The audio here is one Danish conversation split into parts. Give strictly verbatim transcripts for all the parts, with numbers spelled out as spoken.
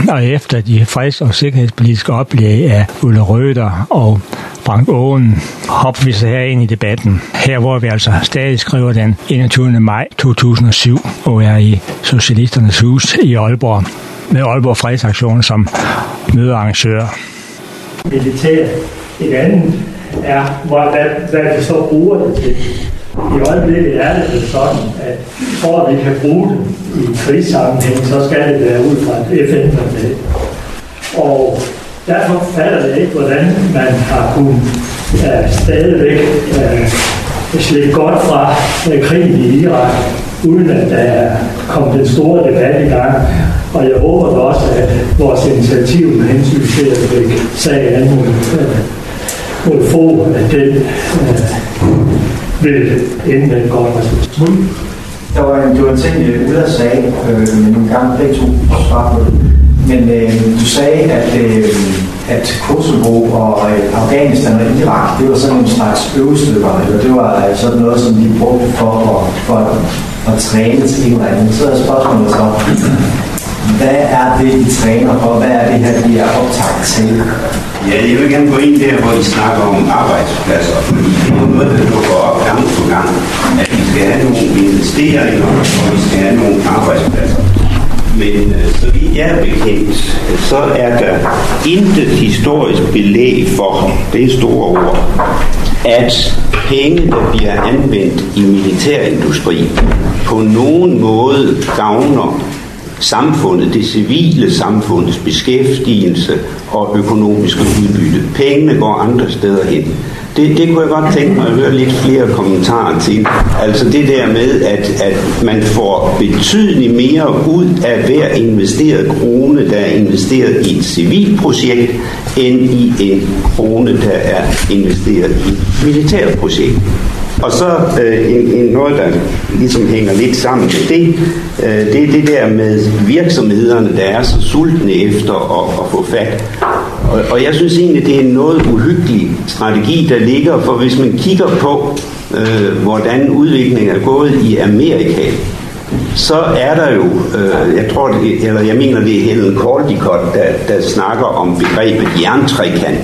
Og efter de freds- og sikkerhedspolitiske oplæg af Ulla Røder og Frank Aaen hopper vi så her ind i debatten. Her hvor vi altså stadig skriver den enogtyvende maj to tusind og syv og er i Socialisternes Hus i Aalborg med Aalborg Fredsaktion som mødearrangør. Militæret. Et andet er, hvad, hvad vi så bruger det til. I øjeblikket er det sådan, at for at vi kan bruge det i krigssammenhæng, så skal det være ud fra et F N-mandat. Og derfor fatter det ikke, hvordan man har kunnet uh, stadigvæk uh, slippe godt fra uh, krigen i Irak, uden at der er kommet den store debat i gang. Og jeg håber da også, at vores initiativ med hensyn til at lægge sag an mod, uh, mod få, at den uh, vil ende med et godt resultat. Der var en, det var en ting, Ulla sagde, øh, men nogle gange begge to svar på det. Men øh, du sagde, at, øh, at Kosovo og øh, Afghanistan og Irak, det var sådan en slags øvestykker, eller det var øh, sådan noget, som de brugte for at, for at, at træne til en eller anden. Så er spørgsmålet så, hvad er det, de træner for? Hvad er det her, de er optaget til? Ja, jeg vil gerne gå ind der, hvor I snakker om arbejdspladser, fordi det er noget, der dukker op gang på gang, at vi skal have nogle investeringer, og vi skal have nogle arbejdspladser. Men så vidt jeg er bekendt, så er der intet historisk belæg for, det er store ord, at penge, der bliver anvendt i militærindustri, på nogen måde gavner samfundet, det civile samfundets beskæftigelse og økonomiske udbytte. Pengene går andre steder hen. Det, det kunne jeg godt tænke mig at høre lidt flere kommentarer til. Altså det der med, at, at man får betydeligt mere ud af hver investeret krone, der er investeret i et civilt projekt, end i en krone, der er investeret i et militært projekt. Og så øh, en, en noget, der ligesom hænger lidt sammen med det, øh, det er det der med virksomhederne, der er så sultne efter at, at få fat. Og, og jeg synes egentlig, det er en noget uhyggelig strategi, der ligger, for hvis man kigger på, øh, hvordan udviklingen er gået i Amerika, så er der jo, øh, jeg tror, det, eller jeg mener, det er Helen Caldicott, der, der snakker om begrebet jerntrekant,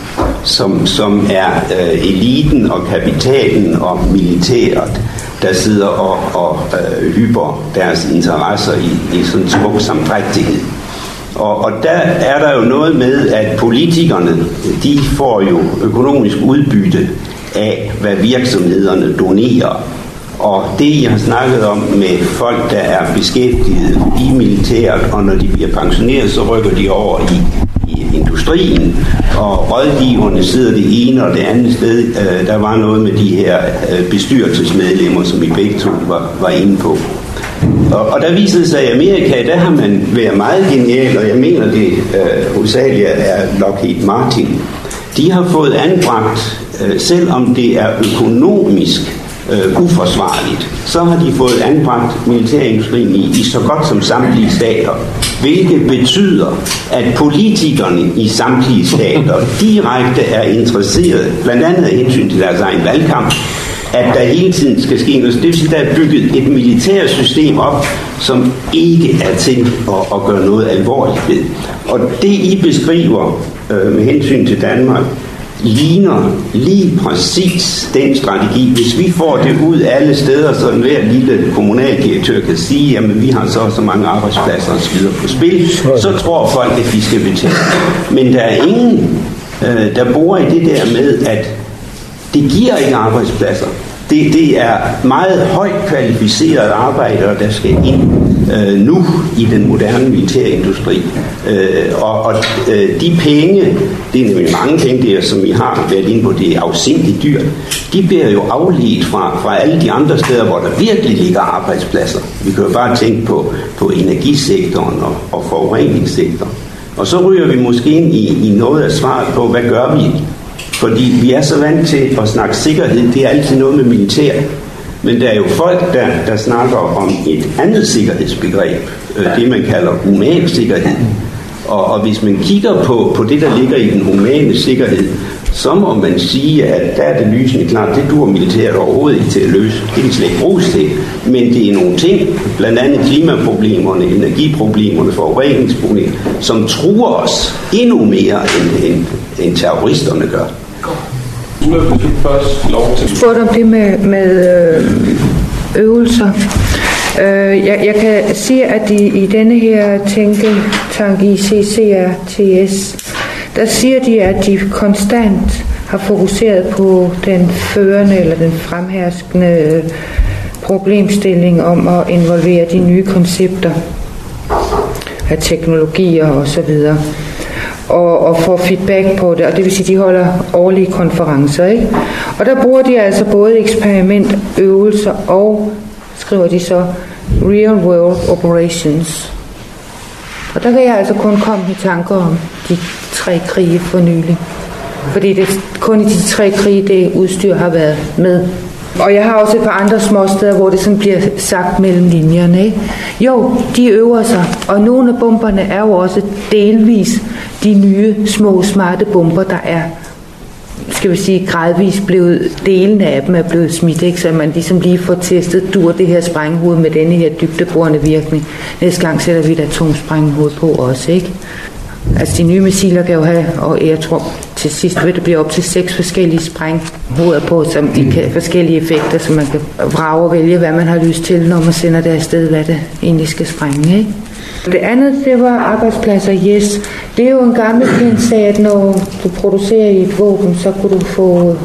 som, som er øh, eliten og kapitalen og militæret, der sidder og, og øh, hyper deres interesser i, i sådan en smuk samdrægtighed. Og, og der er der jo noget med, at politikerne, de får jo økonomisk udbytte af, hvad virksomhederne donerer. Og det, I har snakket om med folk, der er beskæftiget i militæret, og når de bliver pensioneret, så rykker de over i, i industrien, og rådgiverne sidder det ene og det andet sted. Der var noget med de her bestyrelsesmedlemmer, som I begge to var, var inde på. Og, og der viser det sig, at i Amerika, der har man været meget genial, og jeg mener det øh, hovedsageligt er Lockheed Martin. De har fået anbragt, øh, selvom det er økonomisk øh, uforsvarligt, så har de fået anbragt militærindustrien i, i så godt som samtlige stater, hvilket betyder, at politikerne i samtlige stater direkte er interesseret, blandt andet af hensyn til deres egen valgkamp, at der hele tiden skal ske noget. Det vil sige, at der er bygget et militært system op, som ikke er til at, at gøre noget alvorligt ved. Og det, I beskriver øh, med hensyn til Danmark, ligner lige præcis den strategi. Hvis vi får det ud alle steder, så enhver lille kommunaldirektør kan sige, jamen vi har så så mange arbejdspladser og så videre på spil, så tror folk, at de skal betale. Men der er ingen, øh, der bor i det der med, at det giver ikke arbejdspladser. Det, det er meget højt kvalificerede arbejdere, der skal ind øh, nu i den moderne militærindustri. Øh, og og øh, de penge, det er nemlig mange penge, der, som I har været inde på, det er afsindigt dyrt, de bliver jo afledt fra, fra alle de andre steder, hvor der virkelig ligger arbejdspladser. Vi kan jo bare tænke på, på energisektoren og, og forureningssektoren. Og så ryger vi måske ind i, i noget af svaret på, hvad gør vi? Fordi vi er så vant til at snakke sikkerhed, det er altid noget med militær. Men der er jo folk, der, der snakker om et andet sikkerhedsbegreb, det man kalder human sikkerhed. Og, og hvis man kigger på, på det, der ligger i den humane sikkerhed, så må man sige, at der er det lysende klart, det dur militæret overhovedet ikke til at løse. Det kan slet ikke bruges til. Men det er nogle ting, blandt andet klimaproblemerne, energiproblemerne, forureningsproblemerne, som truer os endnu mere, end, end, end terroristerne gør. Du spurgte om det med, med øvelser. Jeg, jeg kan sige, at i, i denne her tænketank i C C R T S, der siger de, at de konstant har fokuseret på den førende eller den fremherskende problemstilling om at involvere de nye koncepter af teknologier og så videre. Og, og få feedback på det, og det vil sige, at de holder årlige konferencer, ikke? Og der bruger de altså både eksperimentøvelser og, skriver de så, real world operations. Og der kan jeg altså kun komme i tanker om de tre krige for nylig. Fordi det kun i de tre krige, det udstyr har været med. Og jeg har også et par andre små steder, hvor det sådan bliver sagt mellem linjerne, ikke? Jo, de øver sig, og nogle af bomberne er jo også delvis de nye, små, smarte bomber, der er, skal vi sige, gradvist blevet, delene af dem er blevet smidt, ikke? Så man ligesom lige får testet, dur det her sprænghoved med denne her dybdeborende virkning. Næste gang sætter vi et atomsprænghoved på også, ikke? Altså de nye missiler kan jo have, og jeg tror til sidst vil det blive op til seks forskellige sprænghoveder på, som de kan forskellige effekter, så man kan vrage og vælge, hvad man har lyst til, når man sender det afsted, hvad det egentlig skal sprænge, ikke? Det andet, det var arbejdspladser, yes. Det er jo en gammel kendt sag, at når du producerer i et våben, så kunne du få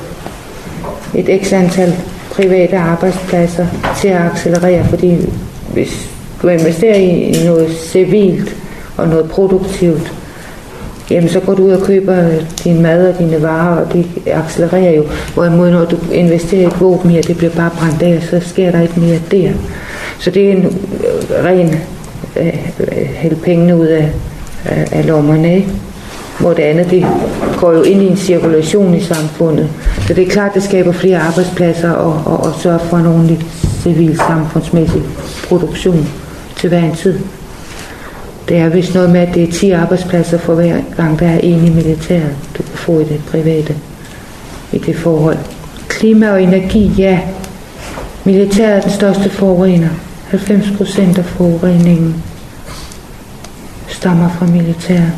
et x antal private arbejdspladser til at accelerere, fordi hvis du investerer i noget civilt og noget produktivt, jamen så går du ud og køber din mad og dine varer, og det accelererer jo. Hvorimod når du investerer i et våben her, det bliver bare brændt af, så sker der ikke mere der. Så det er en ren øh, hælde pengene ud af, af, af lommerne, ikke? Hvor det andet, det går jo ind i en cirkulation i samfundet. Så det er klart, det skaber flere arbejdspladser og, og, og sørger for en ordentlig civil samfundsmæssig produktion til hver en tid. Det er vist noget med, at det er ti arbejdspladser for hver gang, der er en i militæret, du kan få i det private i det forhold. Klima og energi, ja. Militæret er den største forurener. halvfems procent af forureningen stammer fra militæret.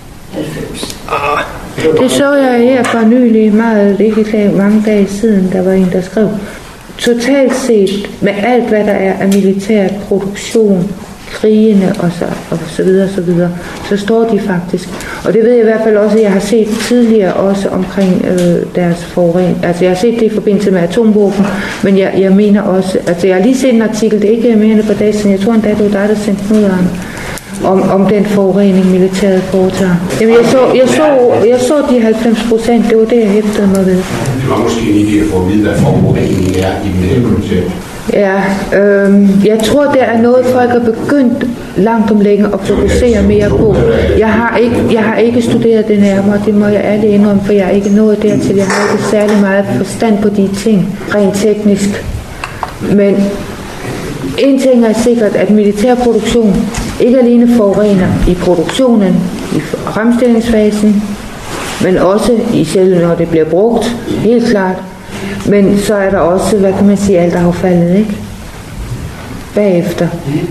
Det så jeg her for nylig, meget ikke mange dage siden, der var en, der skrev, totalt set med alt, hvad der er af militær produktion, krigene og så, og så videre, så videre, så står de faktisk. Og det ved jeg i hvert fald også, at jeg har set tidligere også omkring øh, deres forurening. Altså jeg har set det i forbindelse med atomvåben, men jeg, jeg mener også, altså jeg har lige set en artikel, det er ikke mere end et par dage siden, jeg tror endda, det var dig, der sendte den ud af om, om den forurening, militæret foretager. Jamen jeg så, jeg så, jeg så de halvfems procent, det var det, jeg hæftede mig ved. Det var måske en idé at få at vide, hvad forureningen er i militæret. Ja, øh, jeg tror, det er noget, folk er begyndt langt om længe at fokusere mere på. Jeg har ikke, jeg har ikke studeret det nærmere, det må jeg ærligt indrømme, for jeg er ikke nået dertil. Jeg har ikke særlig meget forstand på de ting, rent teknisk. Men en ting er sikkert, at militærproduktion ikke alene forurener i produktionen, i fremstillingsfasen, men også i selve, når det bliver brugt, helt klart. Men så er der også, hvad kan man sige, alt affaldet, ikke? Bagefter.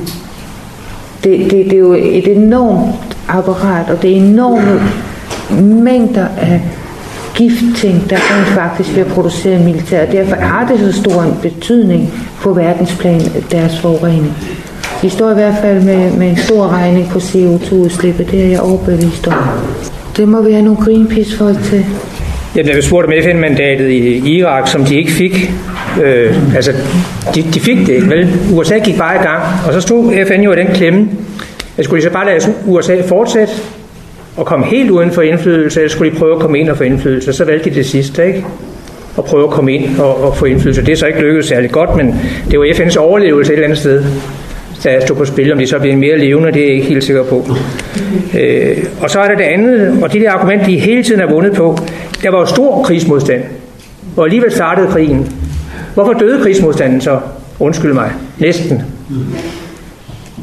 Det, det, det er jo et enormt apparat, og det er enorme mængder af giftting, der rent faktisk bliver produceret militært. Derfor har det så stor en betydning på verdensplan, deres forurening. De står i hvert fald med, med en stor regning på C O to udslippet, det er jeg overbevist om. Det må vi have nogle Greenpeace-folk til. Jamen, jeg spurgte om F N-mandatet i Irak, som de ikke fik. Øh, altså, de, de fik det ikke, vel? U S A gik bare i gang, og så stod F N jo i den klemme. Jeg skulle de så bare lade U S A fortsætte og komme helt uden for indflydelse, eller skulle de prøve at komme ind og få indflydelse? Så valgte de det sidste, ikke? Og prøve at komme ind og, og få indflydelse. Det er så ikke lykkedes særlig godt, men det var F N's overlevelse et eller andet sted, der stod på spil. Om de så bliver mere levende, det er jeg ikke helt sikker på. Øh, og så er der det andet, og de der argumenter, de hele tiden har vundet på. Der var jo stor krigsmodstand, og alligevel startede krigen. Hvorfor døde krigsmodstanden så? Undskyld mig. Næsten.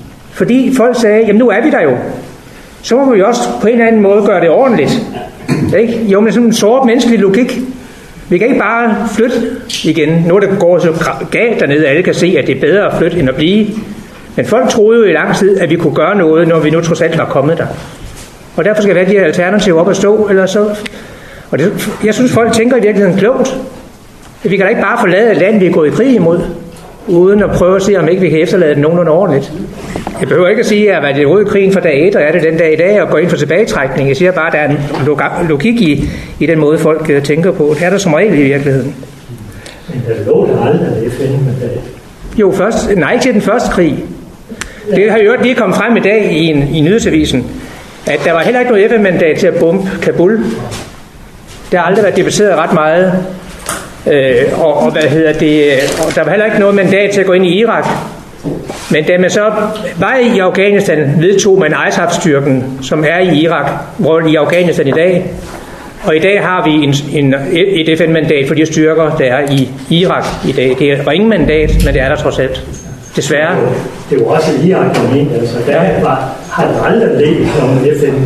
Fordi folk sagde, jamen nu er vi der jo. Så må vi også på en eller anden måde gøre det ordentligt. Ikke? Jo, men sådan en sort menneskelig logik. Vi kan ikke bare flytte igen. Nu er det går så galt dernede, at alle kan se, at det er bedre at flytte end at blive. Men folk troede jo i lang tid, at vi kunne gøre noget, når vi nu trods alt var kommet der. Og derfor skal vi have de her alternativer op at stå. Eller så. Og det, jeg synes, folk tænker i virkeligheden klogt. Vi kan da ikke bare forlade et land, vi er gået i krig imod, uden at prøve at se, om ikke vi kan efterlade det nogenlunde ordentligt. Jeg behøver ikke at sige, at det er ude i krigen fra dag et, og er det den dag i dag, og går ind for tilbagetrækning. Jeg siger bare, at der er en logik i, i den måde, folk tænker på. Det er der som regel i virkeligheden. Men der lå der aldrig F N-mandat? Jo, først, nej til den første krig. Det har jo lige kommet frem i dag i, en, i nyhedsavisen, at der var heller ikke noget F N-mandat til at bombe Kabul. Det har aldrig været debatteret ret meget. Øh, og, og hvad hedder det? Og der var heller ikke noget mandat til at gå ind i Irak. Men da man så var i Afghanistan, vedtog man I S A F-styrken, som er i Irak, hvor i Afghanistan i dag. Og i dag har vi en, en, et F N-mandat for de styrker, der er i Irak i dag. Det er ingen mandat, men det er der trods alt. Desværre. Det er jo også i Irak, jeg mener. Altså, der var, har der aldrig ligget som F N.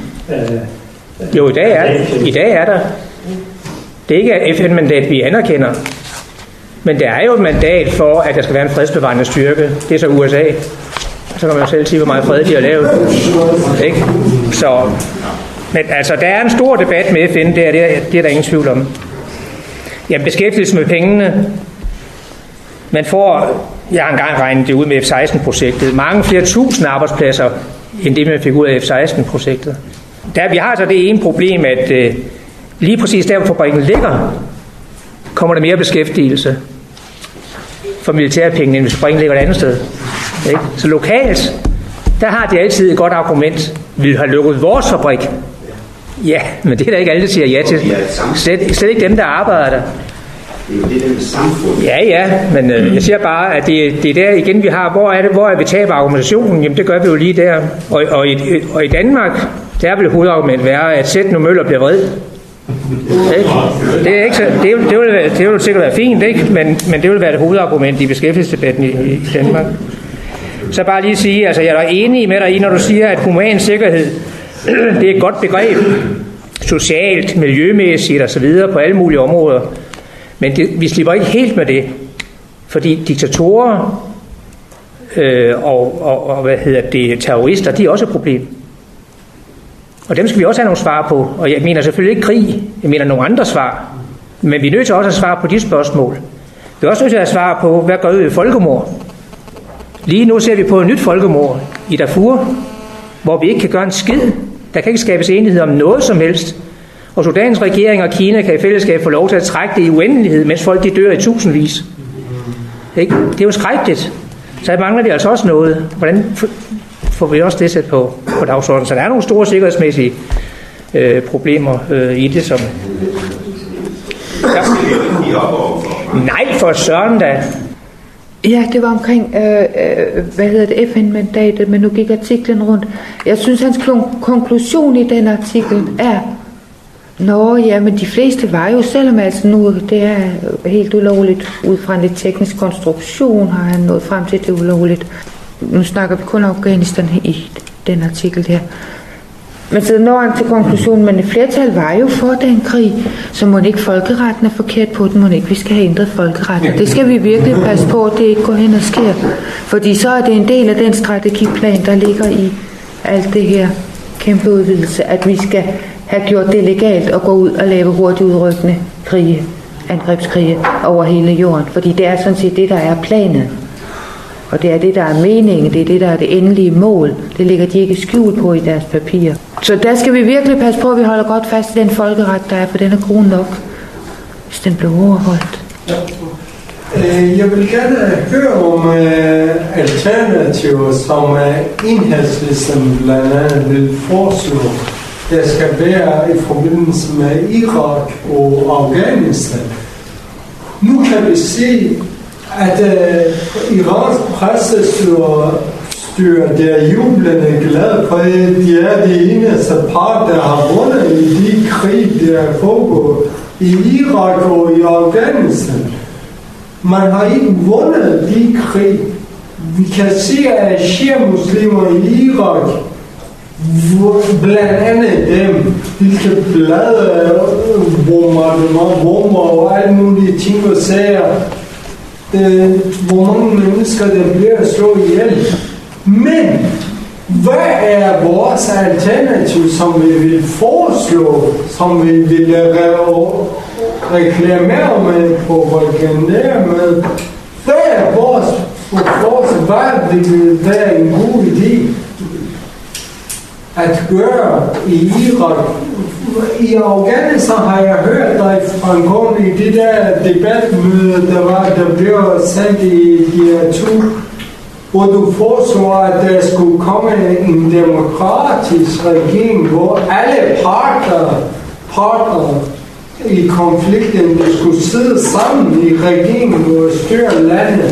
Øh, jo, i dag, er, i dag er der. Det er ikke et F N-mandat, vi anerkender. Men der er jo et mandat for, at der skal være en fredsbevarende styrke. Det er så U S A. Så kan man jo selv sige, hvor meget fred de har lavet. Ikke? Så, men altså, der er en stor debat med F N, det er, det er, det er der ingen tvivl om. Jamen, beskæftigelse med pengene. Man får, jeg har engang regnet det ud med F seksten-projektet, mange flere tusind arbejdspladser, end det man fik ud af F seksten-projektet. Der, vi har altså det ene problem, at øh, lige præcis der, hvor fabrikken ligger, kommer der mere beskæftigelse for militærpengene, end hvis fabrikken ligger et andet sted. Ikke? Så lokalt, der har de altid et godt argument. Vi har lukket vores fabrik. Ja, men det er der ikke alle, der siger ja til. Slet, slet ikke dem, der arbejder der. Det er jo det der med samfundet. Ja, ja, men øh, jeg siger bare, at det, det er der igen, vi har, hvor er det, hvor er vi taber argumentationen? Jamen, det gør vi jo lige der. Og, og, i, og i Danmark, der vil hovedargument være, at Sæt Møller bliver vred. Det er ikke så, det, det, vil, det vil sikkert være fint, ikke? Men, men det vil være det hovedargument i beskæftigelsesdebatten i, i Danmark. Så bare lige sige, altså jeg er enig med dig i, når du siger, at human sikkerhed, det er et godt begreb, socialt, miljømæssigt og så videre på alle mulige områder. Men det, vi slipper ikke helt med det, fordi diktatorer øh, og, og, og hvad hedder det, terrorister, de er også et problem. Og dem skal vi også have nogle svar på. Og jeg mener selvfølgelig ikke krig, jeg mener nogle andre svar. Men vi er nødt til også at svare på de spørgsmål. Vi er også nødt til at svare på, hvad gør vi ved folkemord? Lige nu ser vi på et nyt folkemord i Darfur, hvor vi ikke kan gøre en skid. Der kan ikke skabes enighed om noget som helst. Og Sudans regering og Kina kan i fællesskab få lov til at trække det i uendelighed, mens folk de dør i tusindvis. Ikke? Det er jo skrækkeligt. Så der mangler vi altså også noget. Hvordan får vi også det sat på, på dagsordenen? Så der er nogle store sikkerhedsmæssige øh, problemer øh, i det, som... Ja. Nej, for søren da. Ja, det var omkring, øh, øh, hvad hedder det, F N-mandatet, men nu gik artiklen rundt. Jeg synes, hans konklusion i den artikel er, nå, ja, men de fleste var jo, selvom altså nu det er helt ulovligt, ud fra en lidt teknisk konstruktion, har han nået frem til, det er ulovligt. Nu snakker vi kun Afghanistan i den artikel her. Men så når han til konklusionen, men et flertal var jo for den krig, så må ikke folkeretten er forkert på den, må ikke vi skal have ændret folkeretten. Det skal vi virkelig passe på, at det ikke går hen og sker. Fordi så er det en del af den strategiplan, der ligger i alt det her kæmpe udvidelse, at vi skal have gjort det legalt at gå ud og lave hurtigt udrykkende krige, angrebskrige over hele jorden. Fordi det er sådan set det, der er planen. Og det er det, der er meningen, det er det, der er det endelige mål. Det ligger de ikke skjult på i deres papirer. Så der skal vi virkelig passe på, at vi holder godt fast i den folkeret, der er, for den er god nok, hvis den bliver overholdt. Ja. Jeg vil gerne høre om uh, alternativer, som uh, Enhedslisten blandt andet vil foreslå, der skal være i forbindelse med Irak og Afghanistan. Nu kan vi se, at uh, Irans pressestyre der er jublende glad for, at de er de eneste part, der har vundet i de krig, der er foregået i Irak og i Afghanistan. Man har ikke vundet de krig. Vi kan se, at shia-muslimer i Irak blandt andet dem, hvilke blade, bombardement, bomber og alle mulige ting og sager, øh, hvor mange mennesker, der bliver slået ihjel. Men hvad er vores alternativ, som vi vil foreslå, som vi vil re- reklamere med, propagandere med? Hvad er vores forslag? Hvad vil være en god idé at gøre i Irak? I Afghanistan har jeg hørt dig fremkomme i det der debatmøde, der var, der blev sendt i D R to, hvor du foreslår, at der skulle komme en demokratisk regering, hvor alle parter, parter i konflikten skulle sidde sammen i regeringen og styre landet.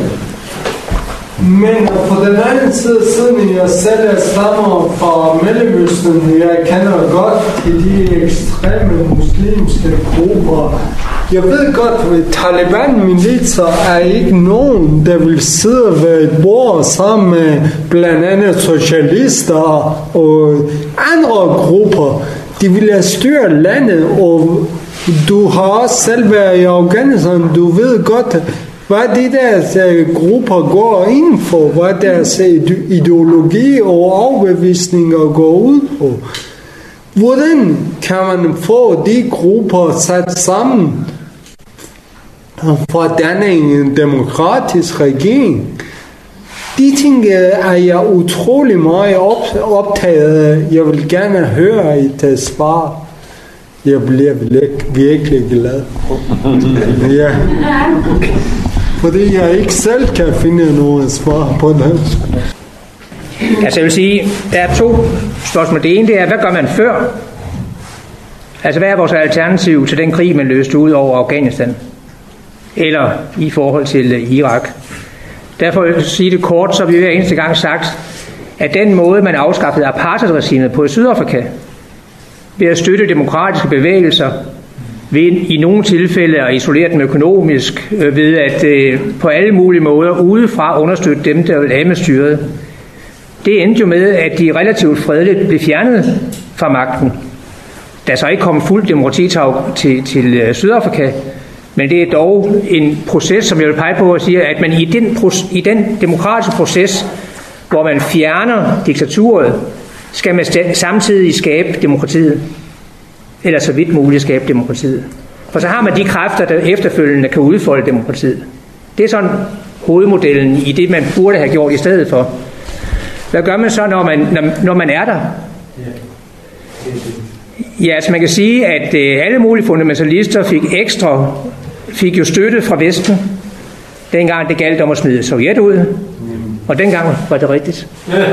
Men på den anden side, siden jeg selv er stammer fra Mellemøsten, jeg kender godt til de ekstreme muslimske grupper. Jeg ved godt, at Taliban-militser er ikke nogen, der vil sidde ved et bord sammen med blandt andet socialister og andre grupper. De vil have styret landet, og du har også selv været i Afghanistan. Du ved godt, hvad de der grupper går ind for, hvad deres ideologi og overbevisninger går ud på. Hvordan kan man få de grupper sat sammen for at danne en demokratisk regering? De ting er jeg utrolig meget optaget af. Jeg vil gerne høre i det svar. Jeg bliver virkelig glad. Ja. Fordi jeg ikke selv kan finde nogen svar på det. Altså jeg vil sige, der er to spørgsmål. Det ene det er, hvad gør man før? Altså hvad er vores alternativ til den krig, man løste ud over Afghanistan? Eller i forhold til Irak? Derfor vil jeg sige det kort, så vi hver eneste gang sagt, at den måde, man afskaffede apartheidregimet på i Sydafrika, ved at støtte demokratiske bevægelser, ved i nogle tilfælde at isolere dem økonomisk, ved at øh, på alle mulige måder udefra understøtte dem, der vil have med styret. Det endte jo med, at de relativt fredeligt blev fjernet fra magten. Der så ikke kom fuldt demokrati til, til øh, Sydafrika, men det er dog en proces, som jeg vil pege på og sige, at man i den, i den demokratiske proces, hvor man fjerner diktaturet, skal man samtidig skabe demokratiet. Eller så vidt muligt skabe demokratiet. For så har man de kræfter, der efterfølgende kan udfolde demokratiet. Det er sådan hovedmodellen i det, man burde have gjort i stedet for. Hvad gør man så, når man, når, når man er der? Ja, altså man kan sige, at øh, alle mulige fundamentalister fik ekstra, fik jo støtte fra Vesten, dengang det galt om at smide Sovjet ud. Og dengang var det rigtigt.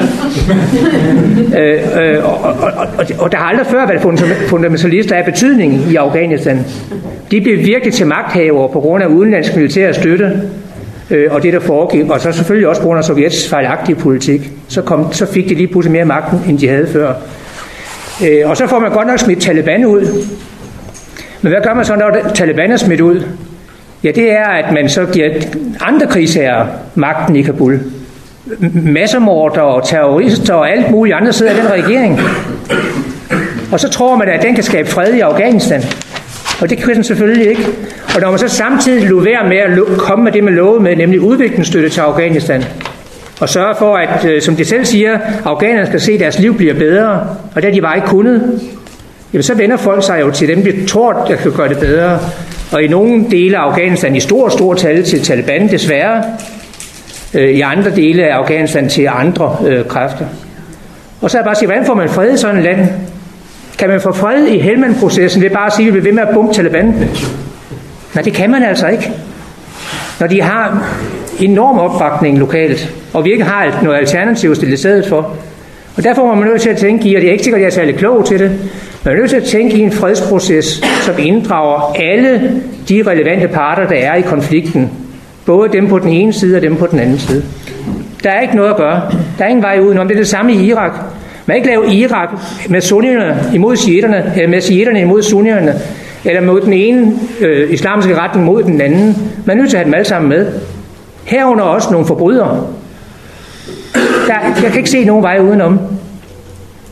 øh, øh, og, og, og, og der har aldrig før været fundamentalister af betydning i Afghanistan. De blev virkelig til magthavere på grund af udenlandsk militær støtte, øh, og det der foregik, og så selvfølgelig også på grund af Sovjets fejlagtige politik. Så, kom, så fik de lige pludselig mere magten, end de havde før. Øh, og så får man godt nok smidt Taliban ud. Men hvad gør man så, når Taliban er smidt ud? Ja, det er, at man så giver andre krigsherrer magten i Kabul. Massemordere og terrorister og alt muligt andre sidder i den regering. Og så tror man, at den kan skabe fred i Afghanistan. Og det kan den selvfølgelig ikke. Og når man så samtidig lod være med at komme med det, man lovede med, nemlig udviklingsstøtte til Afghanistan, og sørge for, at, som de selv siger, afghanerne skal se, at deres liv bliver bedre, og det har de bare ikke kunnet, jamen så vender folk sig jo til dem, de tror, der kan gøre det bedre. Og i nogle dele af Afghanistan i stor, stor tal til Taliban, desværre. I andre dele af Afghanistan til andre øh, kræfter. Og så er jeg bare sige, hvordan får man fred i sådan et land? Kan man få fred i Helmand-processen ved bare at sige, at vi bliver ved med at bombe Taliban? Nej, det kan man altså ikke. Når de har enorm opbakning lokalt, og vi ikke har noget alternativ stillet stedet for. Og derfor må man nødt til at tænke i, og det er ikke sikkert, at jeg er særlig klog til det, man er nødt til at tænke i en fredsproces, som inddrager alle de relevante parter, der er i konflikten. Både dem på den ene side og dem på den anden side. Der er ikke noget at gøre. Der er ingen vej udenom. Det er det samme i Irak. Man kan ikke lave Irak med sunnierne imod shiiterne, eller med shiiterne imod sunnierne, eller mod den ene øh, islamiske retning mod den anden. Man er nødt til at have dem alle sammen med. Herunder også nogle forbrydere. Der, jeg kan ikke se nogen vej udenom.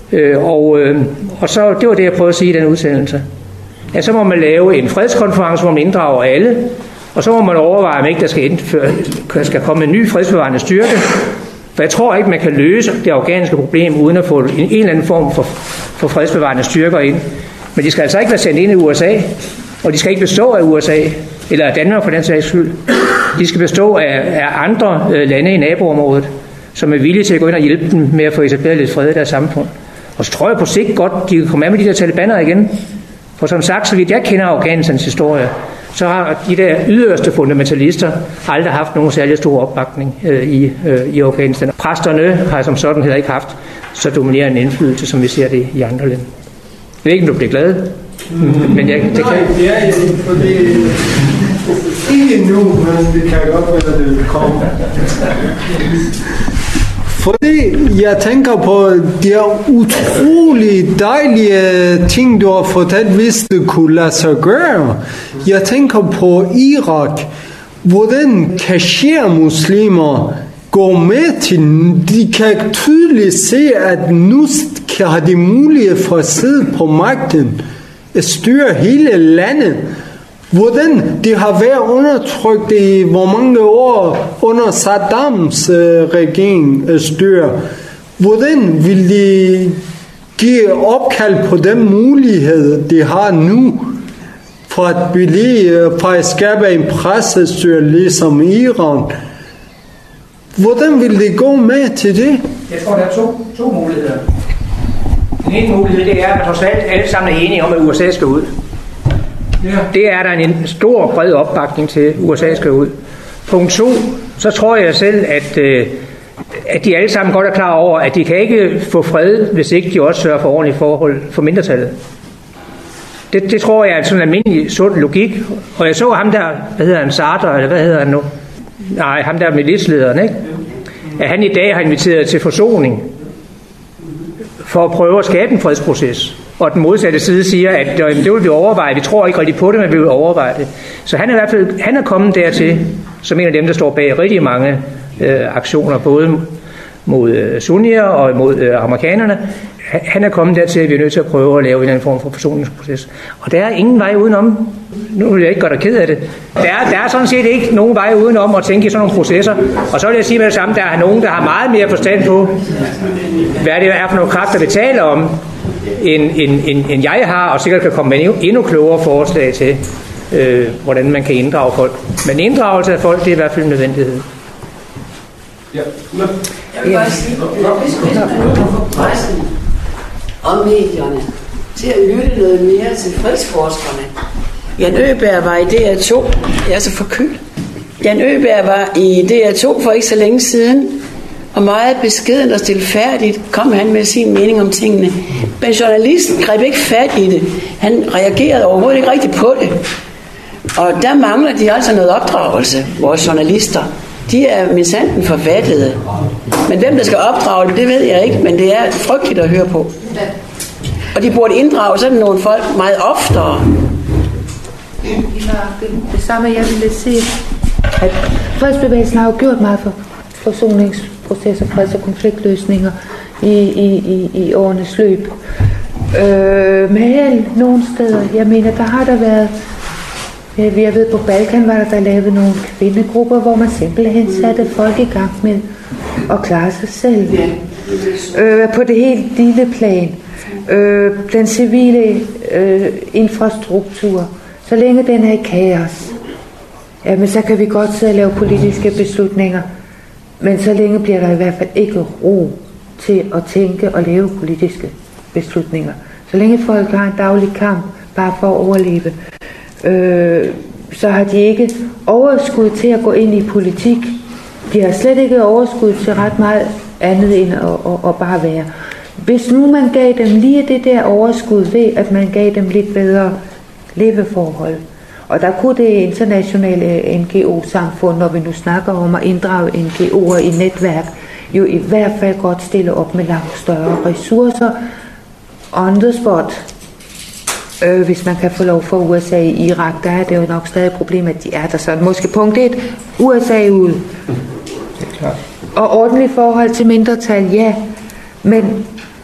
Øh, og, øh, og så, det var det, jeg prøvede at sige i den udsendelse. Ja, så må man lave en fredskonference, hvor man inddrager alle, og så må man overveje, om ikke der skal, indføre, skal komme en ny fredsbevarende styrke. For jeg tror ikke, man kan løse det afghanske problem, uden at få en, en eller anden form for, for fredsbevarende styrker ind. Men de skal altså ikke være sendt ind i U S A, og de skal ikke bestå af U S A, eller af Danmark for den sags skyld. De skal bestå af, af andre øh, lande i naboområdet, som er villige til at gå ind og hjælpe dem med at få etableret lidt fred i deres samfund. Og så tror jeg på sigt godt, de kan komme af med de der talibaner igen. For som sagt, så vidt jeg kender Afghanistans historie, så har de der yderste fundamentalister aldrig haft nogen særlig stor opbakning øh, i, øh, i Afghanistan. Præsterne har som sådan heller ikke haft så dominerende indflydelse, som vi ser det i andre lande. Jeg ved ikke, om du bliver glad, mm. men jeg, det Nej, kan... det er ikke, fordi ikke nu, men det kan godt være, at det vil komme. Fordi jeg tænker på de utrolig dejlige ting, du har fortalt, hvis det kunne lade sig gøre. Jeg tænker på Irak, hvordan kashmir-muslimer går med til den. De kan tydeligt se, at nu har de mulighed for at sidde på magten, at styre hele landet. Hvordan de har været undertrykt i hvor mange år under Saddams øh, regering øh, styre. Hvordan vil de give opkald på den mulighed, de har nu, for at, blive, for at skabe en pressestyre ligesom Iran? Hvordan vil de gå med til det? Jeg tror, der er to, to muligheder. Den ene mulighed, det er, at trods alt alle sammen er enige om, at U S A skal ud. Ja. Det er der en stor, bred opbakning til, U S A skal ud. Punkt to, så tror jeg selv, at, øh, at de alle sammen godt er klar over, at de kan ikke få fred, hvis ikke de også sørger for ordentlige forhold for mindretallet. Det, det tror jeg er en sådan almindelig sund logik. Og jeg så ham der, hvad hedder han, Sartre, eller hvad hedder han nu? Nej, ham der militslederen, ikke? At han i dag har inviteret til forsoning for at prøve at skabe en fredsproces. Og den modsatte side siger, at det vil vi overveje. Vi tror ikke rigtig på det, men vi vil overveje det. Så han er i hvert fald han er kommet dertil, som en af dem, der står bag rigtig mange øh, aktioner, både mod øh, sunnier og mod øh, amerikanerne. Han er kommet dertil, at vi er nødt til at prøve at lave en eller anden form for forsoningsproces. Og der er ingen vej udenom. Nu vil jeg ikke gøre dig ked af det. Der er, der er sådan set ikke nogen vej udenom at tænke i sådan nogle processer. Og så vil jeg sige med det samme, der er nogen, der har meget mere forstand på, hvad det er for nogle kræfter, vi taler om, end, end, end, end jeg har, og sikkert kan komme med endnu klogere forslag til, øh, hvordan man kan inddrage folk. Men inddragelse af folk, det er i hvert fald en nødvendighed. Ja. Jeg vil bare sige, at hvis man får pressen og medierne til at lytte noget mere til fredsforskerne. Jan Øberg var i D R to. Jeg er så forkølet. Jan Øberg var i D R to for ikke så længe siden, og meget beskedent og stilfærdigt kom han med sin mening om tingene. Men journalisten greb ikke fat i det. Han reagerede overhovedet ikke rigtigt på det. Og der mangler de altså noget opdragelse, vores journalister. De er minsandten forvattede. Men hvem der skal opdrage dem, det ved jeg ikke, men det er frygteligt at høre på. Og de burde inddrage sådan nogle folk meget oftere. Det samme jeg ville sige, at fredsbevægelsen har jo gjort meget for forsoningsprocesser, freds- og konfliktløsninger i, i, i, i årenes løb. Øh, men nogle steder, jeg mener, der har der været, jeg ved på Balkan var der, der lavet nogle kvindegrupper, hvor man simpelthen satte folk i gang med at klare sig selv. Øh, på det helt lille plan. Øh, den civile øh, infrastruktur, så længe den er i kaos, jamen så kan vi godt sidde og lave politiske beslutninger, men så længe bliver der i hvert fald ikke ro til at tænke og lave politiske beslutninger. Så længe folk har en daglig kamp bare for at overleve, øh, så har de ikke overskud til at gå ind i politik. De har slet ikke overskud til ret meget andet end at, at, at bare være. Hvis nu man gav dem lige det der overskud ved, at man gav dem lidt bedre leveforhold, og der kunne det internationale N G O-samfund, når vi nu snakker om at inddrage N G O'er i netværk, jo i hvert fald godt stille op med langt større ressourcer on the spot. Øh, hvis man kan få lov for U S A i Irak, der er det jo nok stadig et problem, at de er der. Så måske punkt et, U S A ud. Og ordentligt forhold til mindretal, ja. Men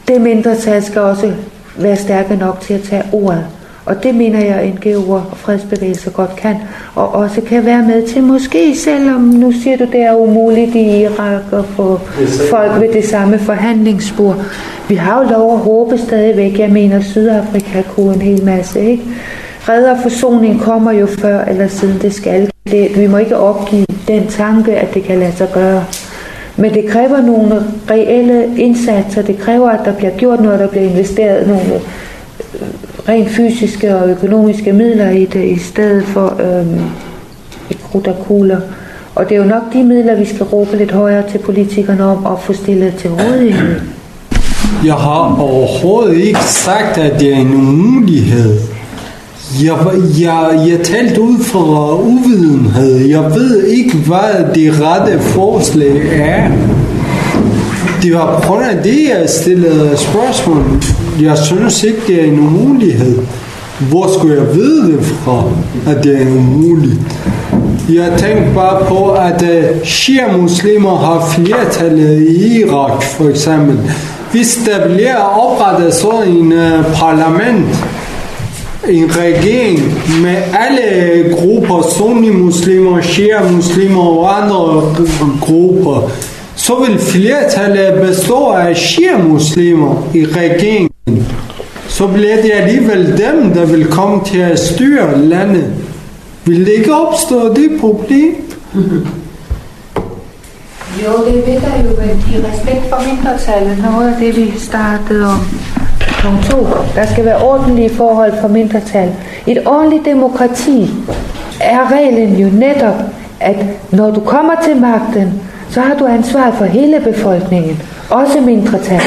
det mindretal skal også være stærke nok til at tage ordet. Og det mener jeg, at N G O'er og fredsbevægelser godt kan, og også kan være med til, måske selvom, nu siger du, det er umuligt i Irak at få folk ved det samme forhandlingsspor. Vi har jo lov at håbe stadigvæk. Jeg mener, Sydafrika kunne en hel masse, ikke? Fred og forsoning kommer jo før eller siden det skal. Det, vi må ikke opgive den tanke, at det kan lade sig gøre. Men det kræver nogle reelle indsatser. Det kræver, at der bliver gjort noget, der bliver investeret nogle rent fysiske og økonomiske midler i det, i stedet for øhm, et krudt og kugler. Og det er jo nok de midler, vi skal råbe lidt højere til politikerne om at få stillet til rådighed. Jeg har overhovedet ikke sagt, at det er en umulighed. Jeg, jeg, jeg talte ud fra uvidenhed. Jeg ved ikke, hvad det rette forslag er. Det var på grund af det, jeg stillede spørgsmål. Jeg synes ikke, det er en umulighed. Hvor skulle jeg vide det fra, at det er umuligt? Jeg tænkte bare på, at uh, shia-muslimer har flertallet i Irak, for eksempel. Hvis der bliver oprettet sådan en uh, parlament, en regering med alle grupper, sunni-muslimer, shia-muslimer og andre grupper, så vil flertallet bestå af shia-muslimer i regeringen. Så bliver det alligevel dem, der vil komme til at styre landet. Vil det ikke opstå det problem? Jo, det ved der jo, men i respekt for mindretallet, noget af det, vi startede om. Punkt to. Der skal være ordentlige forhold for mindretal. Et ordentligt demokrati er reglen jo netop, at når du kommer til magten, så har du ansvar for hele befolkningen, også mindretal.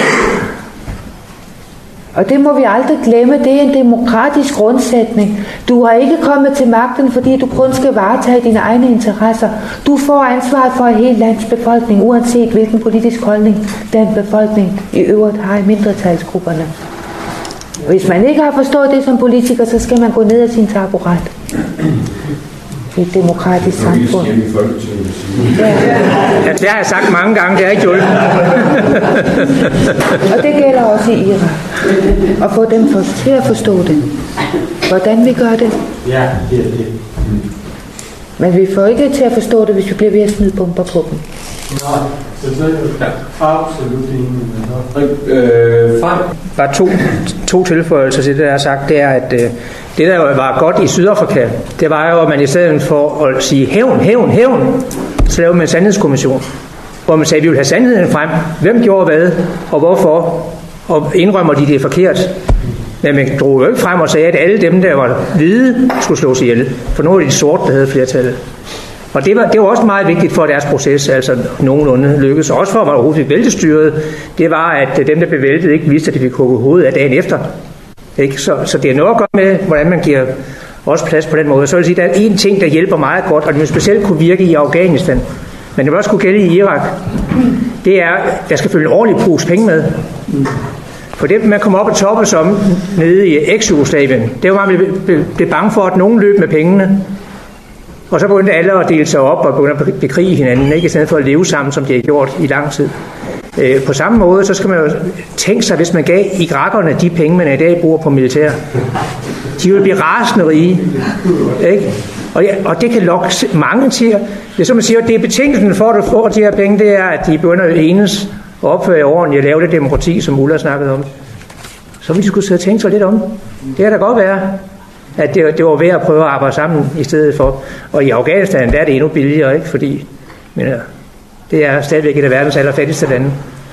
Og det må vi aldrig glemme, det er en demokratisk grundsætning. Du har ikke kommet til magten, fordi du kun skal varetage dine egne interesser. Du får ansvar for hele lands befolkning, uanset hvilken politisk holdning den befolkning i øvrigt har i mindretalsgrupperne. Hvis man ikke har forstået det som politiker, så skal man gå ned af sin taburet. I et demokratisk samfund. Ja. Ja, det har jeg sagt mange gange, det er ikke hjulpet. Og det gælder også i Irak. At få dem for, til at forstå det. Hvordan vi gør det. Ja, det er det. Men vi får ikke til at forstå det, hvis vi bliver ved at smide bomber på dem. Nej, selvfølgelig. Absolut enig med dig. Øh, Frank? Bare to, to tilføjelser til det, der er sagt, det er, at øh, det, der var godt i Sydafrika, det var jo, at man i stedet for at sige hævn, hævn, hævn, så lavede man en sandhedskommission, hvor man sagde, at vi vil have sandheden frem. Hvem gjorde hvad, og hvorfor, og indrømmer de, det er forkert. Men man drog jo ikke frem og sagde, at alle dem, der var hvide, skulle slås ihjel. For nu var det de sorte, der havde flertallet. Og det var, det var også meget vigtigt for deres proces, altså nogenlunde lykkedes. Også for, at man overhovedet fik væltestyret, det var, at dem, der blev væltet, ikke vidste, at de fik hugget hovedet af dagen efter. Ikke? Så, så det er noget at gøre med, hvordan man giver også plads på den måde. Så vil jeg sige, at der er én ting, der hjælper meget godt, og det vil specielt kunne virke i Afghanistan, men det vil også kunne gælde i Irak. Det er, der skal følge en ordentlig pose penge med. For det, man kommer op og toppe som nede i eks-Jugoslavien, det var, man blev, blev bange for, at nogen løb med pengene, og så begyndte alle at dele sig op og begyndte at bekrige hinanden, ikke? I stedet for at leve sammen, som de har gjort i lang tid. Øh, på samme måde, så skal man jo tænke sig, hvis man gav irakerne de penge, man i dag bruger på militær. De vil blive rasende rige. Ikke? Og, ja, og det kan lokke mange til. Det er som man siger, det er betingelsen for, at du får de her penge, det er, at de begynder at enes og opføre ordentligt og lave det demokrati, som Ulla snakkede om. Så vil de skulle sidde og tænke sig lidt om. Det kan da godt være, at det, det var værd at prøve at arbejde sammen i stedet for. Og i Afghanistan, der er det endnu billigere, ikke? Fordi men, det er stadigvæk et af verdens allerfattigste lande.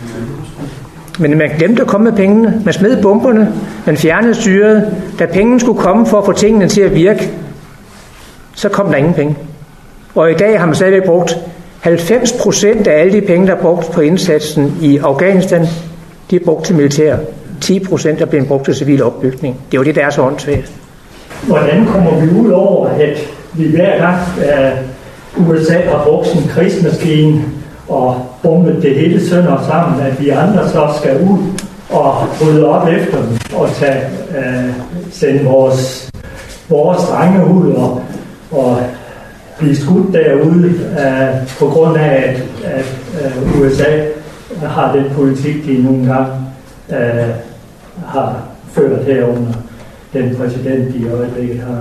Men man glemte at komme med pengene. Man smed bomberne, man fjernede styret. Da pengene skulle komme for at få tingene til at virke, så kom der ingen penge. Og i dag har man stadigvæk brugt halvfems procent af alle de penge, der er brugt på indsatsen i Afghanistan, de er brugt til militær. ti procent er blevet brugt til civil opbygning. Det er jo det, der er så åndssvagt. Hvordan kommer vi ud over, at vi hver gang uh, U S A har brugt sin krigsmaskine og bombet det hele sønder sammen, at vi andre så skal ud og rydde op efter dem og tage, uh, sende vores, vores drenge ud og, og blive skudt derude uh, på grund af, at, at uh, U S A har den politik, de nogle gange øh, har ført her under den præsident, de i øjeblikket har.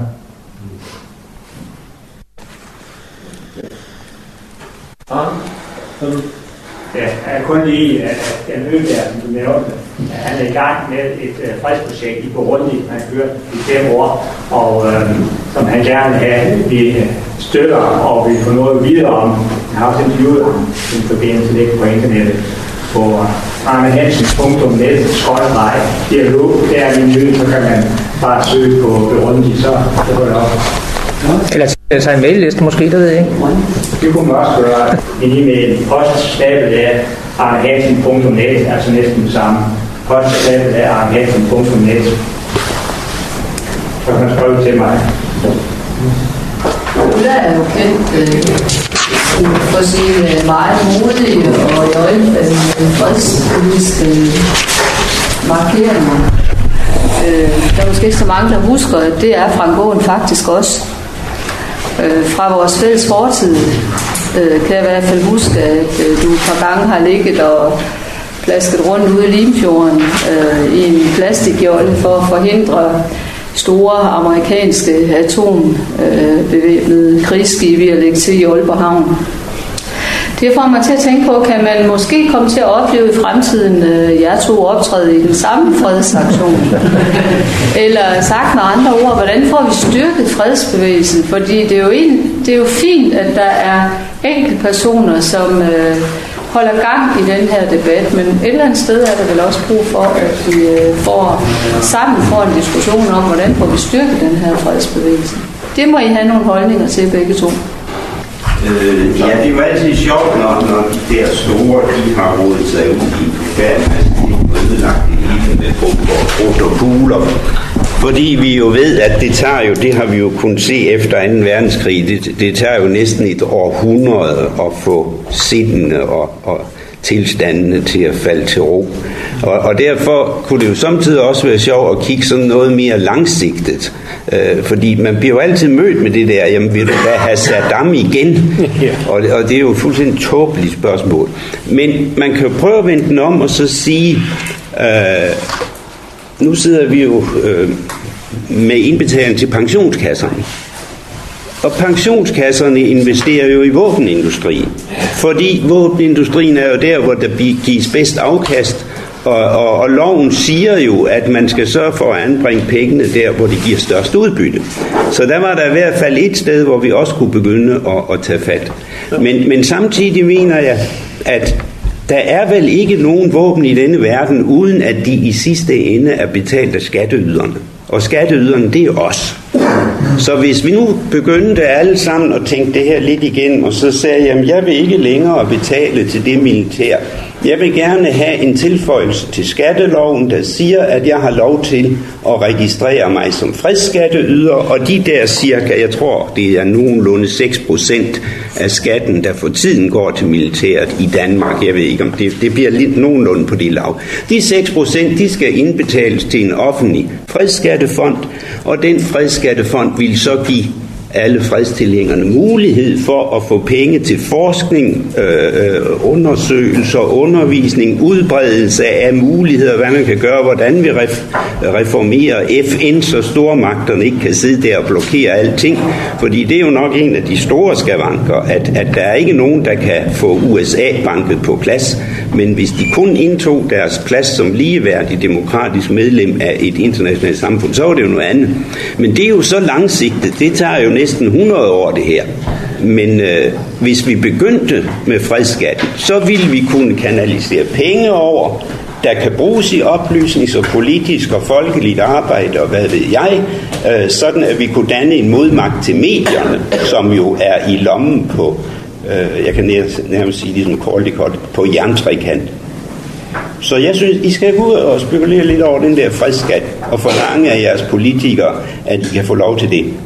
Ja, jeg er kun lige, at den øvelse, som du nævnte, han er i gang med et uh, fredsprojekt i Burundi, han har kørt i fem år, og øh, som han gerne vil have, vi støtter, og vi får noget videre om. Jeg har også interviewet ham i forbindelse med det på internettet, på arnehansen punktum net skråstreg dialog. Der er min nye, så kan man bare søge på Burundi, så det går det op. Eller tage en mailliste måske, det ved jeg ikke. Det kunne man også gøre. En e-mail, poststabel af arnehansen punktum net, altså næsten det samme. Poststabel af arnehansen punktum net. Så kan man skrive til mig. Ulla er jo kendt øh, for sine meget modige og i øjeblikket fredspolitiske markeringer. Øh, der er måske ikke så mange, der husker, at det er Frank Aaen faktisk også. Øh, fra vores fælles fortid øh, kan jeg i hvert fald huske, at øh, du et par gange har ligget og plasket rundt ude i Limfjorden øh, i en plastikjolle for at forhindre store amerikanske atombevæbnede øh, krigsskibe at lægge til i Aalborg Havn. Det får mig til at tænke på, kan man måske komme til at opleve i fremtiden øh, jer to optræde i den samme fredsaktion? Eller sagt med andre ord, hvordan får vi styrket fredsbevægelsen? Fordi det er jo, en, det er jo fint, at der er enkelte personer, som øh, holder gang i den her debat, men et eller andet sted er der vel også brug for, at vi øh, får sammen får en diskussion om, hvordan får vi styrket den her fredsbevægelse. Det må I have nogle holdninger til begge to. Øh, ja, det er jo altid sjovt, når, når de der store, de har rodet sig ud i forfærden, altså de har ødelagt det hele med protokoler. Fordi vi jo ved, at det tager jo, det har vi jo kunnet se efter anden verdenskrig, det, det tager jo næsten et århundrede at få sindene og, og tilstandene til at falde til ro. Og, og derfor kunne det jo samtidig også være sjovt at kigge sådan noget mere langsigtet. Øh, fordi man bliver jo altid mødt med det der, jamen vil du da have Saddam igen? Og, og det er jo et fuldstændig tåbeligt spørgsmål. Men man kan jo prøve at vende den om og så sige, øh, nu sidder vi jo øh, med indbetaling til pensionskasserne. Og pensionskasserne investerer jo i våbenindustrien. Fordi våbenindustrien er jo der, hvor der gives bedst afkast. Og, og, og loven siger jo, at man skal sørge for at anbringe pengene der, hvor det giver størst udbytte. Så der var der i hvert fald et sted, hvor vi også kunne begynde at, at tage fat. Men, men samtidig mener jeg, at der er vel ikke nogen våben i denne verden, uden at de i sidste ende er betalt af skatteyderne. Og skatteyderne, det er os. Så hvis vi nu begyndte alle sammen at tænke det her lidt igennem, og så sagde jeg, jeg vil ikke længere betale til det militær. Jeg vil gerne have en tilføjelse til skatteloven, der siger, at jeg har lov til at registrere mig som fredsskatteyder, og de der cirka, jeg tror, det er nogenlunde seks procent af skatten, der for tiden går til militæret i Danmark. Jeg ved ikke, om det, det bliver lidt nogenlunde på det lav. De seks procent, de skal indbetales til en offentlig fredsskattefond, og den fredsskattefond vil så give alle fredstilhængerne mulighed for at få penge til forskning, øh, undersøgelser, undervisning, udbredelse af muligheder, hvad man kan gøre, hvordan vi reformerer F N, så stormagterne ikke kan sidde der og blokere alting, fordi det er jo nok en af de store skavanker, at, at der er ikke nogen, der kan få U S A banket på plads, men hvis de kun indtog deres plads som ligeværdig demokratisk medlem af et internationalt samfund, så var det jo noget andet. Men det er jo så langsigtet, det tager jo næsten hundrede år det her. Men øh, hvis vi begyndte med fredsskatten, så ville vi kunne kanalisere penge over, der kan bruges i oplysnings- og politisk og folkeligt arbejde og hvad ved jeg, øh, sådan at vi kunne danne en modmagt til medierne, som jo er i lommen på, øh, jeg kan nærmest sige ligesom Caldecott, på jerntrekant. Så jeg synes, I skal gå ud og spekulere lidt over den der fredsskat og forlange af jeres politikere, at I kan få lov til det.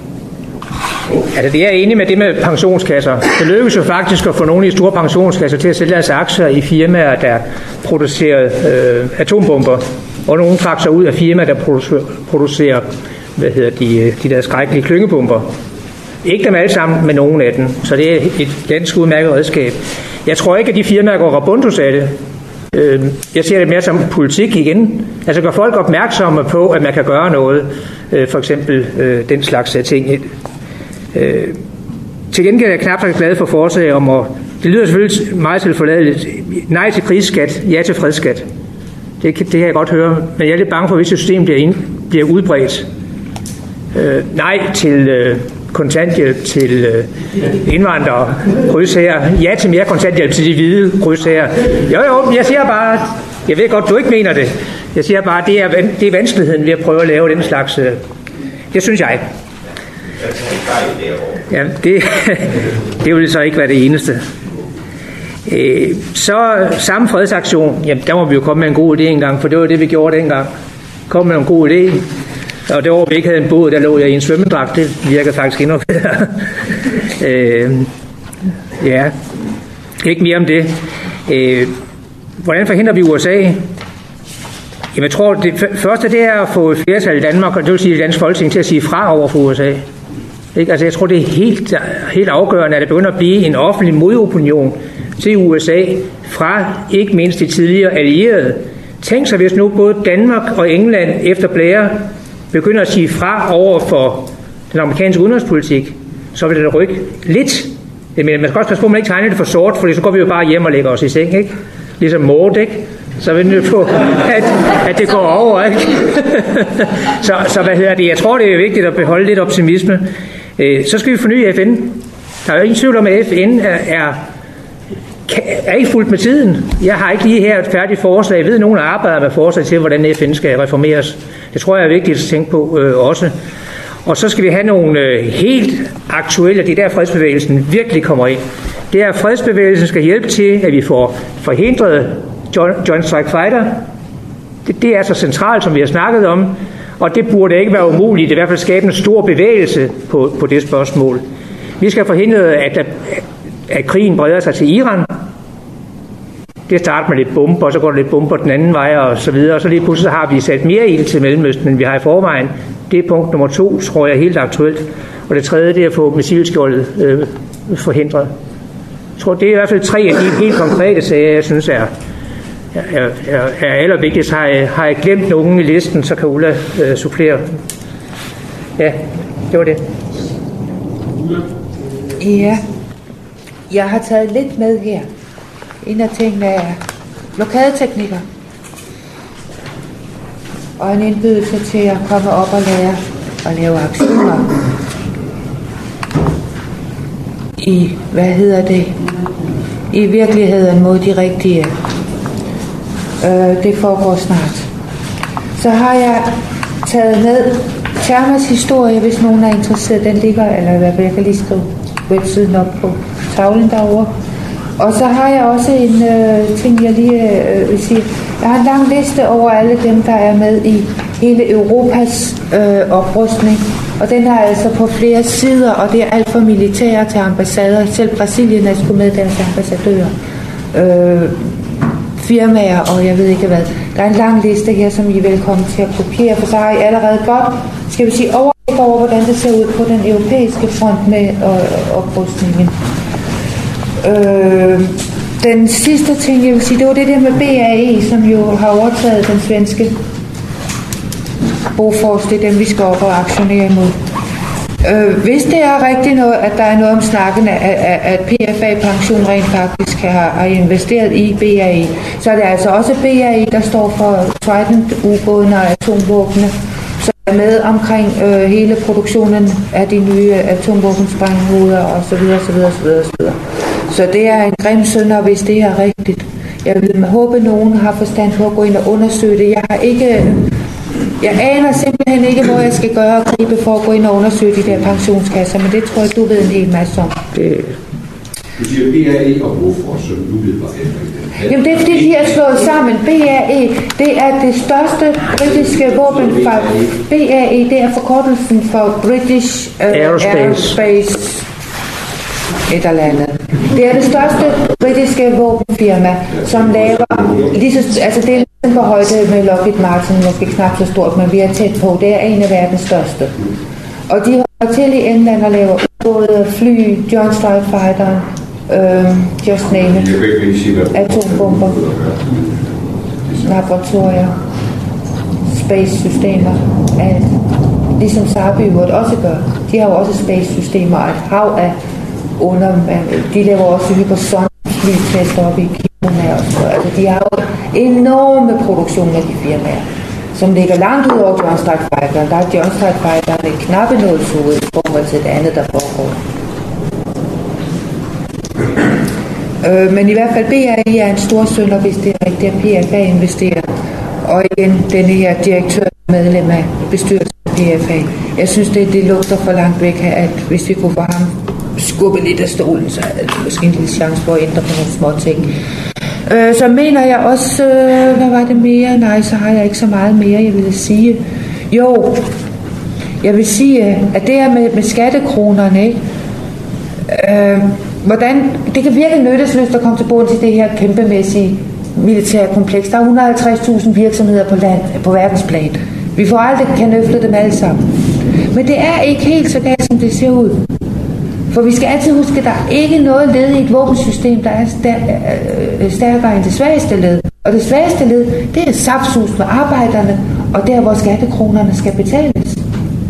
Altså, det er enig med det med pensionskasser. Det lykkes jo faktisk at få nogle af de store pensionskasser til at sælge deres aktier i firmaer, der producerer øh, atombomber, og nogle trak sig ud af firmaer, der producerer, producerer hvad hedder de, de der skrækkelige klyngebomber. Ikke dem alle sammen, men nogle af dem. Så det er et ganske udmærket redskab. Jeg tror ikke, at de firmaer går rabundus af det. Øh, jeg ser det mere som politik igen. Altså gør folk opmærksomme på, at man kan gøre noget. Øh, for eksempel øh, den slags ting. Øh, til gengæld er jeg knap så glad for forslag om at... Det lyder selvfølgelig meget tilforladeligt. Nej til krigsskat, ja til fredsskat. Det, det kan jeg godt høre. Men jeg er lidt bange for, at hvis systemet bliver, ind, bliver udbredt. Øh, nej til øh, kontanthjælp til øh, indvandrere, krydsherrer. Ja til mere kontanthjælp til de hvide krydsherrer. Jo jo, jeg siger bare... Jeg ved godt, du ikke mener det. Jeg siger bare, det er, det er vanskeligheden ved at prøve at lave den slags... Øh, det synes jeg. Ja, det, det vil så ikke være det eneste. Øh, så samme fredsaktion, jamen der må vi jo komme med en god idé engang, for det var det vi gjorde dengang. Kom med en god idé, og det år vi ikke havde en båd, der lå jeg i en svømmedragt, det virker faktisk endnu bedre. øh, ja, ikke mere om det. Øh, hvordan forhindrer vi U S A? Jamen, jeg tror, det første det er at få et flertal i Danmark, og det vil sige det danske folketing, til at sige fra over for U S A. Ikke? Altså, jeg tror, det er helt, helt afgørende, at det begynder at blive en offentlig modopinion til U S A fra ikke mindst de tidligere allierede. Tænk sig, hvis nu både Danmark og England efter Blair begynder at sige fra over for den amerikanske udenrigspolitik, så vil det da rykke lidt. Men man skal også passe på, at man ikke tegner det for sort, for så går vi jo bare hjem og lægger os i seng, ikke? Ligesom Mort, ikke? Så er vi nødt på, at, at det går over, ikke? så, så hvad hedder det? Jeg tror, det er vigtigt at beholde lidt optimisme. Øh, så skal vi forny F N. Der er jo ingen tvivl om, at F N er, er, er ikke fuldt med tiden. Jeg har ikke lige her et færdigt forslag. Jeg ved, at nogen arbejder med forslag til, hvordan F N skal reformeres. Det tror jeg er vigtigt at tænke på øh, også. Og så skal vi have nogle øh, helt aktuelle, det er der fredsbevægelsen virkelig kommer ind. Det er, at fredsbevægelsen skal hjælpe til, at vi får forhindret Joint Strike Fighter. Det, det er så centralt, som vi har snakket om, og det burde ikke være umuligt. Det er i hvert fald skabe en stor bevægelse på, på det spørgsmål. Vi skal forhindre, at, at krigen breder sig til Iran. Det starter med lidt bomber, og så går der lidt bomber den anden vej, og så videre. Og så lige pludselig så har vi sat mere ild til Mellemøsten, end vi har i forvejen. Det er punkt nummer to, tror jeg er helt aktuelt. Og det tredje, det er at få missilskjoldet øh, forhindret. Jeg tror, det er i hvert fald tre af de helt konkrete sager, jeg synes er, er, er, er allervigtigst. Har jeg, har jeg glemt nogen i listen, så kan Ulla øh, supplere. Ja, det var det. Ja, jeg har taget lidt med her. En af tingene er blokadeteknikker. Og en indbydelse til at komme op og lære og lave aktioner i, hvad hedder det, i virkeligheden mod de rigtige. Øh, det foregår snart. Så har jeg taget med Thermas historie, hvis nogen er interesseret. Den ligger, eller i hvert fald jeg kan lige skrive websiden op på tavlen derovre. Og så har jeg også en øh, ting, jeg lige øh, vil sige. Jeg har en lang liste over alle dem, der er med i hele Europas øh, oprustning. Og den er altså på flere sider, og det er alt fra militære til ambassader. Selv Brasilien er sgu med deres ambassadører. Øh, firmaer, og jeg ved ikke hvad. Der er en lang liste her, som I er velkommen til at kopiere, for så har I allerede godt, skal vi sige, overblik over, hvordan det ser ud på den europæiske front med øh, oprustningen. Øh, den sidste ting, jeg vil sige, det var det der med B A E, som jo har overtaget den svenske Bofors. Det er dem, vi skal op og aktionere imod. Øh, hvis det er rigtigt noget, at der er noget om snakken, at, at P F A-pension rent faktisk har, har investeret i B A E, så er det altså også B A E, der står for Trident-ubådene og atomvåbne, så er med omkring øh, hele produktionen af de nye atomvåbensprænghoveder og så videre, så videre, så videre, så videre. Så det er en grim synder, hvis det er rigtigt. Jeg vil håbe, at nogen har forstand på at gå ind og undersøge det. Jeg har ikke... Jeg aner simpelthen ikke, hvor jeg skal gøre og gribe for at gå ind og undersøge de der pensionskasser, men det tror jeg, du ved en hel masse om. Det... Du siger B A E og Bofors, så du ved bare efter. Jamen det er fordi, de er slået sammen. B A E, det er det største britiske våben fra... B A E, det er forkortelsen for British uh, Aerospace. Aerospace et eller andet. Det er det største britiske våbenfirma, som laver... Lige så, altså det er lidt på højde med Lockheed Martin, måske knap så stort, men vi er tæt på. Det er en af verdens største. Og de holder til i England og laver ubåde, fly, Joint Strike Fighter, øh, just name it, atombomber. laboratorier, space-systemer, alt. Ligesom Sarby også gør. De har jo også space-systemer og et hav af under... De laver også hypersonic-flytester op i Kina også. Altså, de har jo enorme produktioner af de firmaer, som ligger langt ud over Joint Strike Fighter. Der er Joint Strike Fighter med knappe nålshoved i forhold til det andet, der foregår. Øh, men i hvert fald B R I er en stor synder, hvis det er rigtigt, at P F A investerer. Og igen, denne her direktør medlem af bestyrelsen af P F A. Jeg synes, det, det lugter for langt væk, at hvis vi kunne få ham skubbet lidt af stolen, så er det måske en lille chance for at ændre på nogle små ting. Øh, så mener jeg også, øh, hvad var det mere? Nej, så har jeg ikke så meget mere, jeg ville sige. Jo, jeg vil sige, at det her med, med skattekronerne, ikke? Øh, hvordan, det kan virke nyttesløst at komme til bunds i det her kæmpemæssige militære kompleks. Der er et hundrede og halvtreds tusind virksomheder på, land, på verdensplan. Vi får aldrig kanøfle dem alle sammen. Men det er ikke helt så galt, som det ser ud. For vi skal altid huske, at der er ikke noget led i et våbensystem, der er stærkere end det svageste led. Og det svageste led, det er saftsus med arbejderne, og der, hvor skattekronerne skal betales.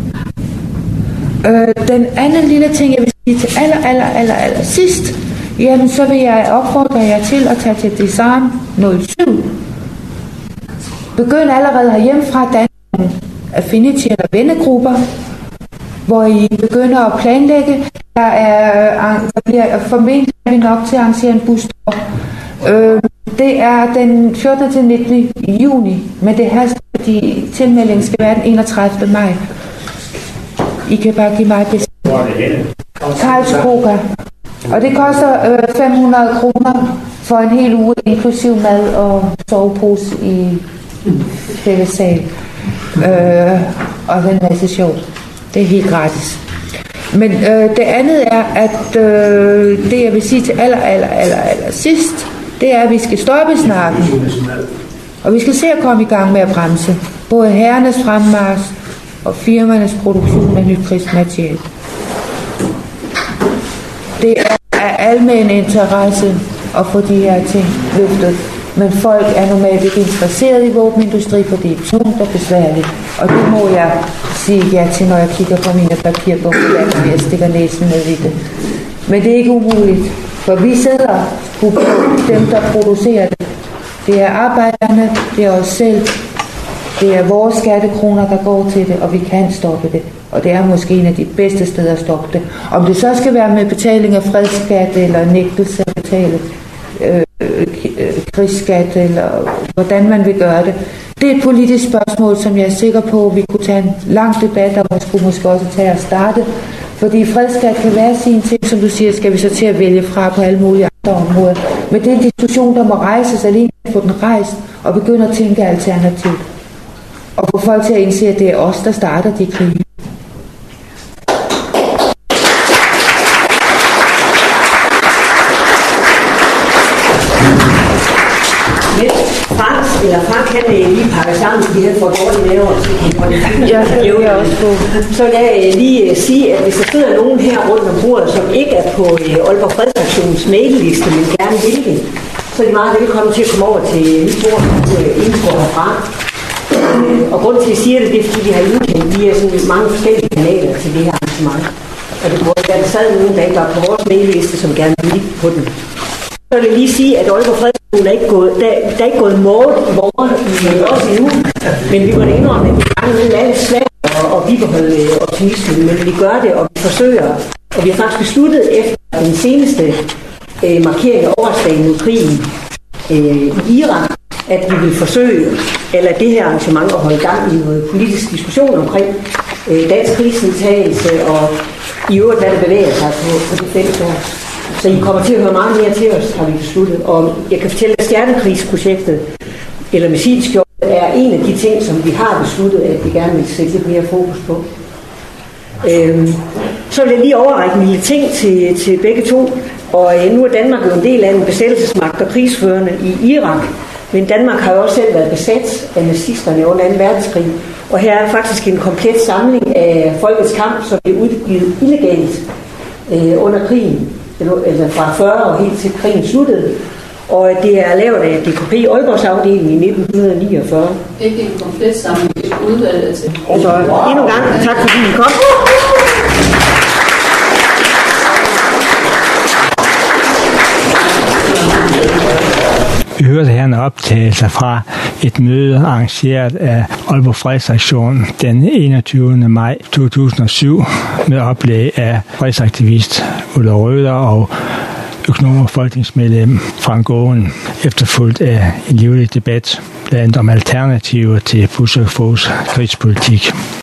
Øh, den anden lille ting, jeg vil sige til aller, aller, aller, aller sidst, jamen så vil jeg opfordre jer til at tage til Design nul syv. Begynd allerede herhjemmefra danne affinity eller vennegrupper, hvor I begynder at planlægge. Der, er, der bliver formentlig nok til at arrangere en bustur. Øh, det er den fjortende til nittende juni, men det her, fordi tilmeldingen skal være den enogtredivte maj. I kan bare give mig besked. Karlskoga. Og det koster øh, fem hundrede kroner for en hel uge, inklusiv mad og sovepose i fællessal. Øh, og en masse sjov. Det er helt gratis. Men øh, det andet er, at øh, det jeg vil sige til aller, aller, aller, aller sidst, det er, at vi skal stoppe snakken. Og vi skal se at komme i gang med at bremse. Både herrenes fremmars og firmaernes produktion af nyt krigsmateriel. Det er af almen interesse at få de her ting løftet. Men folk er normalt ikke interesseret i våbenindustri, fordi det er tungt og besværligt. Og det må jeg sige ja til, når jeg kigger på mine papirbunker, og jeg stikker næsen ned i det. Men det er ikke umuligt, for vi sidder på dem, der producerer det. Det er arbejderne, det er os selv, det er vores skattekroner, der går til det, og vi kan stoppe det. Og det er måske en af de bedste steder at stoppe det. Om det så skal være med betaling af fredsskat, eller nægtelse at betale øh, øh, krigsskat, eller hvordan man vil gøre det. Det er et politisk spørgsmål, som jeg er sikker på, at vi kunne tage en lang debat, og man skulle måske også tage at starte. Fordi fredsskat kan være sin ting, som du siger, skal vi så til at vælge fra på alle mulige andre områder. Men det er en diskussion, der må rejses alene på den rejst, og begynde at tænke alternativt. Og få folk til at indse, at det er os, der starter de krige. Frank, eller Frank kan lige pakke sammen, fordi han får dårlige næver. Ja, det er også på. Så vil jeg lige sige, at hvis der sidder nogen her rundt om bordet, som ikke er på Aalborg Fredsaktions mailliste, men gerne vil det, så er de meget velkommen til at komme over til mit bord, indgår herfra. Og grunden til, at jeg siger det, det er, fordi vi har indkendt via sådan mange forskellige kanaler til det her arrangement. Og det burde være, der sad nogen, der ikke var på vores mailliste, som gerne vil ligge på den. Så vil jeg lige sige, at Aalborg Fredsaktion er ikke gået, der, der er ikke gået morgen i morgen i også endnu, men vi må da indrømme, at vi er gang med alle svært at bibeholde optimismen, men vi gør det, og vi forsøger, og vi har faktisk besluttet efter den seneste øh, markering af årsdagen mod krigen øh, i Irak, at vi vil forsøge, eller det her arrangement, at holde gang i noget politisk diskussion omkring øh, dansk krigsdeltagelse, og i øvrigt, hvad der bevæger sig på, på det felt år. Så I kommer til at høre meget mere til os, har vi besluttet. Og jeg kan fortælle, at stjernekrigsprojektet, eller missilskjold, er en af de ting, som vi har besluttet, at vi gerne vil sætte lidt mere fokus på. Øhm, så vil jeg lige overrække en lille ting til, til begge to. Og øh, nu er Danmark jo en del af en besættelsesmagt og krigsførende i Irak. Men Danmark har jo også selv været besat af nazisterne under anden verdenskrig. Og her er faktisk en komplet samling af Folkets Kamp, som blev udgivet illegalt øh, under krigen. Eller fra fyrre og helt til krigen sluttede. Og det er lavet af D K P Aalborgs afdeling i nitten niogfyrre. Ikke en komplet samling, det er udvalget til. Så endnu en gang, tak fordi I kom. Vi hørte her en optagelse fra et møde arrangeret af Aalborg Fredsaktion den enogtyvende maj to tusind og syv med oplæg af fredsaktivist Ulla Røder og økonom og folketingsmedlem Frank Aaen, efterfulgt af en livlig debat blandt om alternativer til Bush og Foghs krigspolitik.